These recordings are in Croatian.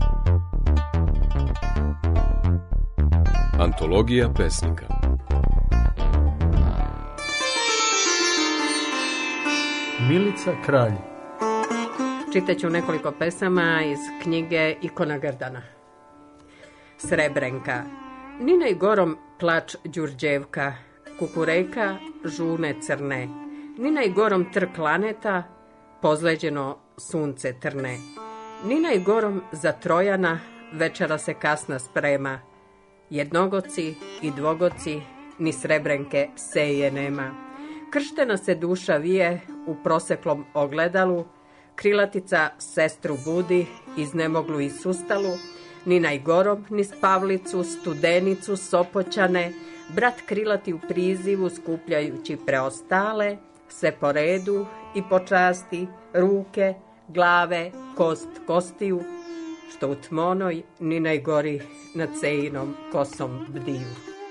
Antologija pesnika. Milica Kralj. Čitaću nekoliko pesama iz knjige Ikona Grdana. Srebrenka. Ninaj gorom plač Đurđevka, kukurejka žune crne. Ninaj gorom trk laneta, pozleđeno sunce trne. Ninaj gorom za Trojana, večera se kasna sprema. Jednogoci i dvogoci, ni srebrenke seje nema. Krštena se duša vije u proseklom ogledalu, krilatica sestru budi, iznemoglu i sustalu, ni najgorom, ni spavlicu, studenicu, sopoćane, brat krilati u prizivu skupljajući preostale, sve po redu i po časti, ruke, glave, kost kostiju, što u tmonoj ni najgori nad cejinom kosom bdiju.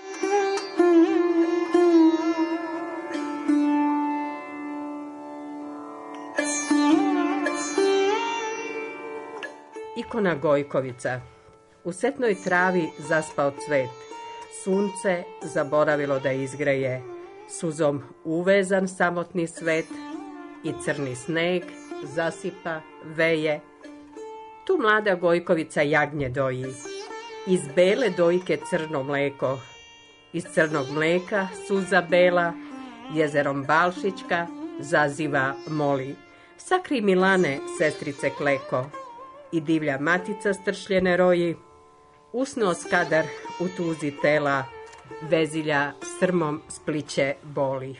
Ikona Gojkovica. U setnoj travi zaspao cvet, sunce zaboravilo da izgreje, suzom uvezan samotni svet i crni sneg zasipa, veje. Tu mlada Gojkovica jagnje doji, iz bele dojke crno mleko, iz crnog mleka suza bela, jezerom Balšićka zaziva moli. Sakri Milane, sestrice kleko, i divlja matica stršljene roji, usno skadar u tuzi tela, vezilja strmom spliće boli.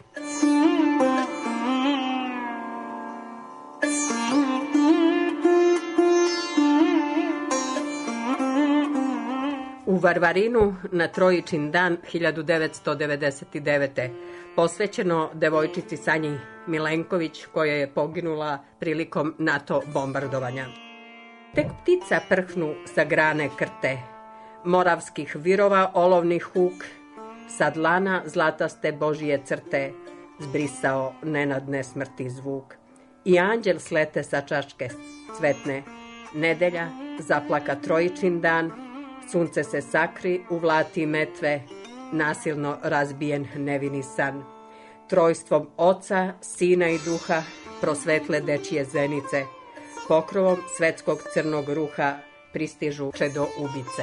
U Varvarinu na Trojičin dan 1999. posvećeno devojčici Sanji Milenković koja je poginula prilikom NATO bombardovanja. Tek ptica prhnu sa grane krte, moravskih virova olovnih huk, sa dlana zlataste Božije crte, zbrisao nenadne smrti zvuk. I anđel slete sa čaške cvetne, nedelja zaplaka Trojičin dan, sunce se sakri u vlati metve, nasilno razbijen nevini san. Trojstvom oca, sina i duha prosvetle dečije zenice, pokrovom svetskog crnog ruha pristižu čedo ubice.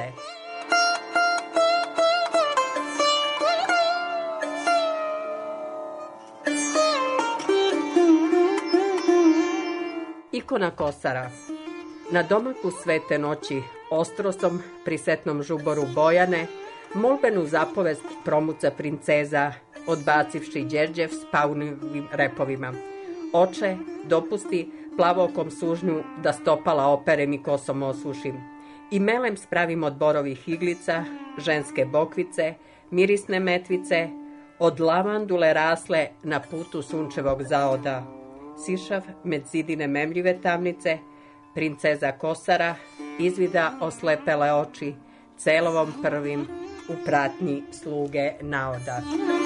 Ikona Kosara. Na domaku svete noći, ostrosom pri setnom žuboru Bojane, molbenu zapovest promuca princeza, odbacivši Đerđev s paunovim repovima. Oče, dopusti plavokom sužnju da stopala operem i kosom osušim. I melem spravim od borovih iglica, ženske bokvice, mirisne metvice, od lavandule rasle na putu sunčevog zaoda. Sišav med zidine memljive tamnice, princeza Kosara izvida oslepele oči, celovom prvim u pratnji sluge naoda.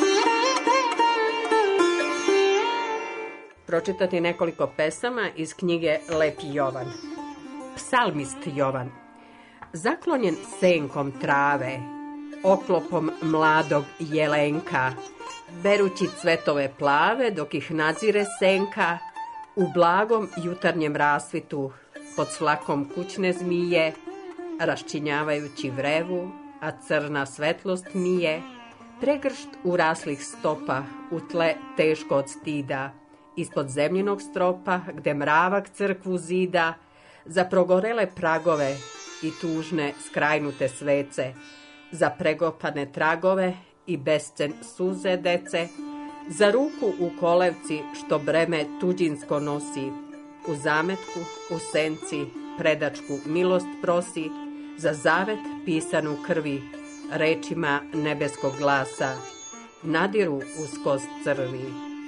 Pročitati nekoliko pesama iz knjige Lepi Jovan. Psalmist Jovan. Zaklonjen senkom trave, oklopom mladog jelenka, berući cvetove plave dok ih nadzire senka, u blagom jutarnjem rasvitu, pod slakom kućne zmije, raščinjavajući vrevu, a crna svetlost mije, pregršt uraslih stopa u tle teško od stida, ispod zemljinog stropa, gde mravak crkvu zida, za progorele pragove i tužne skrajnute svece, za pregopane tragove i bescen suze dece, za ruku u kolevci što breme tuđinsko nosi, u zametku, u senci, predačku milost prosi, za zavet pisan u krvi, rečima nebeskog glasa, nadiru uz kost crvi,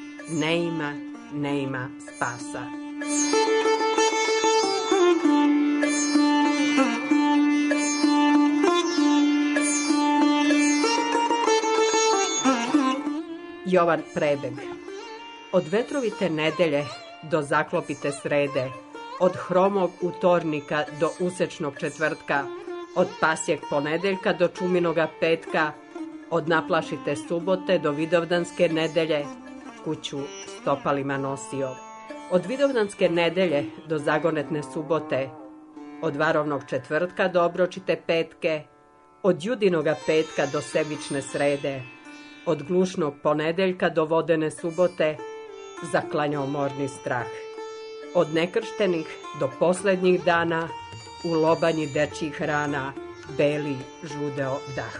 ne ima spasa. Jovan Prebeg. Od vetrovite nedelje do zaklopite srede, od hromog utornika do usečnog četvrtka, od pasjeg ponedeljka do čuminoga petka, od naplašite subote do vidovdanske nedelje, kuću stopalima nosio. Od vidovdanske nedelje do zagonetne subote, od varovnog četvrtka do obročite petke, od judinoga petka do sebične srede, od glušnog ponedeljka do vodene subote, zaklanjao morni strah. Od nekrštenih do posljednjih dana, u lobanji dečjih rana, beli žudeo dah.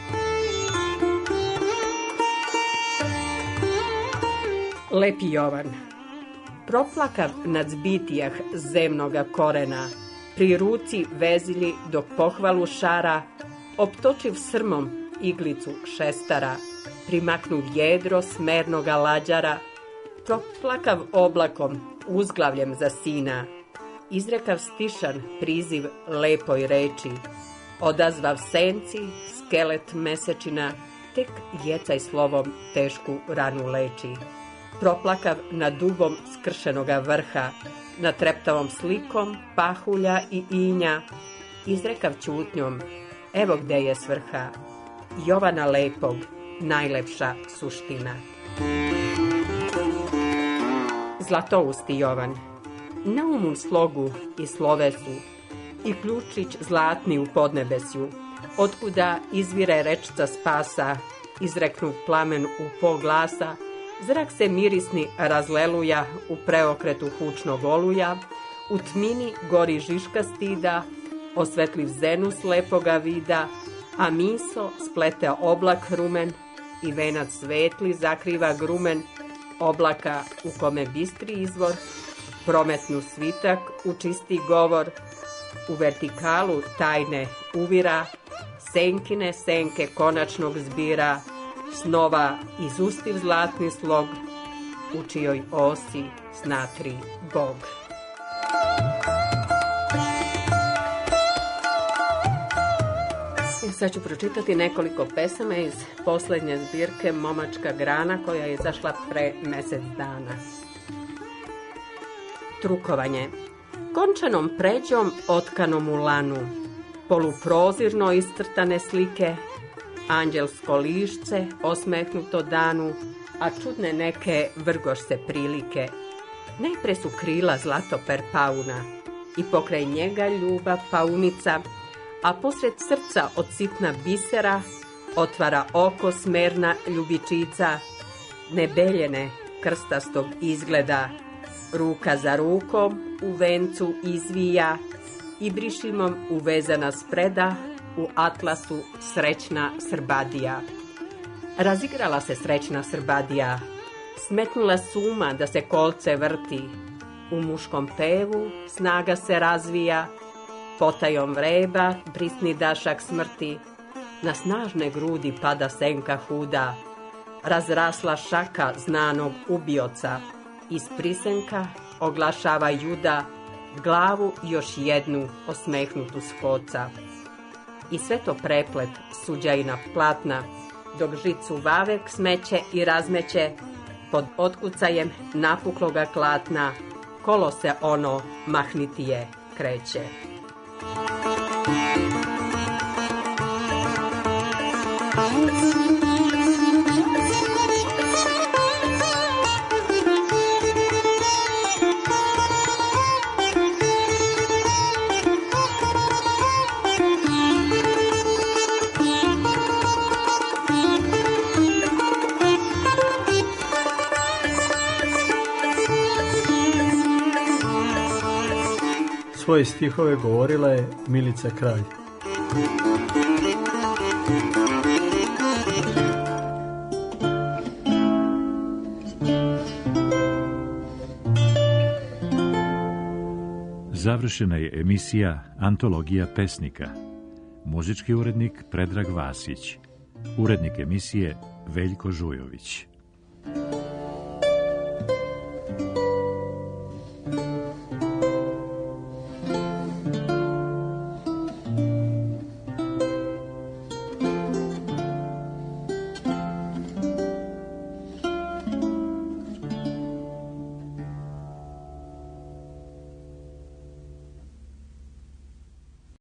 Lepi Jovan, proplakav nad zbitijah zemnoga korena, pri ruci vezili dok pohvalu šara, optočiv srmom iglicu šestara, primaknuv jedro smernoga lađara, proplakav oblakom uzglavljem za sina, izrekav stišan priziv lepoj reči, odazvav senci skelet mesečina, tek jecaj slovom tešku ranu leči. Proplakav nad dubom skršenoga vrha, nad treptavom slikom pahulja i inja, izrekav ćutnjom, evo gde je svrha, Jovana lepog, najlepša suština. Zlatousti Jovan, na umu slogu i slovesu, i ključić zlatni u podnebesju, otkuda izvire rečca spasa, izreknu plamen u pol glasa, zrak se mirisni razleluja u preokretu hučnog oluja, u tmini gori žiška stida, osvetliv zenus lepoga vida, a miso splete oblak rumen i venac svetli zakriva grumen oblaka u kome bistri izvor, prometnu svitak u čisti govor, u vertikalu tajne uvira, senkine senke konačnog zbira, snova izustiv zlatni slog, u čijoj osi snatri Bog. Sad ću pročitati nekoliko pesama iz posljednje zbirke Momačka grana, koja je izašla pre mjesec dana. Trukovanje. Končanom pređom otkanom u lanu, poluprozirno iscrtane slike, anđelsko lišće osmehnuto danu, a čudne neke vrgošce prilike. Najpre su krila zlatoper pauna i pokraj njega ljubav paunica, a posred srca od sitna bisera otvara oko smerna ljubičica, nebeljene krstastog izgleda, ruka za rukom u vencu izvija i brišimom uvezana spreda u atlasu srećna Srbadija. Razigrala se srećna Srbadija, smetnula suma da se kolce vrti, u muškom pevu snaga se razvija, potajom vreba brisni dašak smrti, na snažne grudi pada senka huda, razrasla šaka znanog ubioca, iz prisenka oglašava juda, glavu još jednu osmehnutu skoca. I sve to preplet suđajna platna, dok žicu vavek smeće i razmeće, pod otkucajem napukloga klatna, kolo se ono mahnitije kreće. Svoje stihove govorila je Milica Kralj. Završena je emisija Antologija pesnika. Muzički urednik Predrag Vasić. Urednik emisije Veljko Žujović.